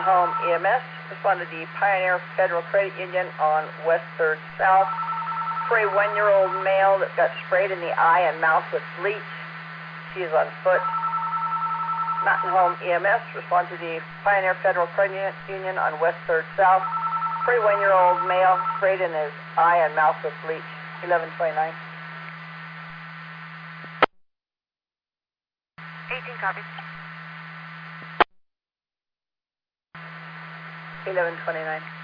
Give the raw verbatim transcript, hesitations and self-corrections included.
Home E M S. Respond to the Pioneer Federal Credit Union on West third South. For a one-year-old male that got sprayed in the eye and mouth with bleach. She is on foot. Mountain Home E M S. Respond to the Pioneer Federal Credit Union on West third South. For a one-year-old male sprayed in his eye and mouth with bleach. eleven twenty-nine. eighteen copies. eleven twenty-nine.